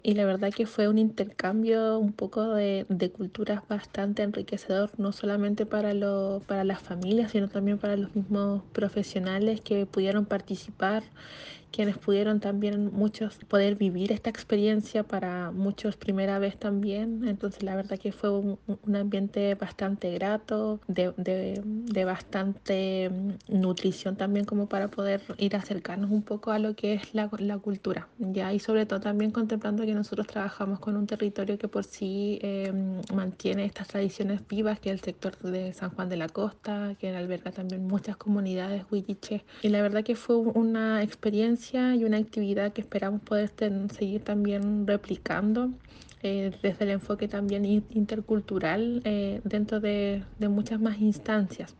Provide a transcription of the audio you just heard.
Y la verdad que fue un intercambio un poco de culturas bastante enriquecedor, no solamente para las familias, sino también para los mismos profesionales que pudieron participar, quienes pudieron también muchos poder vivir esta experiencia, para muchos primera vez también. Entonces la verdad que fue un ambiente bastante grato, de bastante nutrición también, como para poder ir a acercarnos un poco a lo que es la cultura, ¿ya? Y sobre todo también contemplando que nosotros trabajamos con un territorio que por sí mantiene estas tradiciones vivas, que es el sector de San Juan de la Costa, que alberga también muchas comunidades huilliches. Y la verdad que fue una experiencia y una actividad que esperamos poder seguir también replicando, desde el enfoque también intercultural, dentro de muchas más instancias.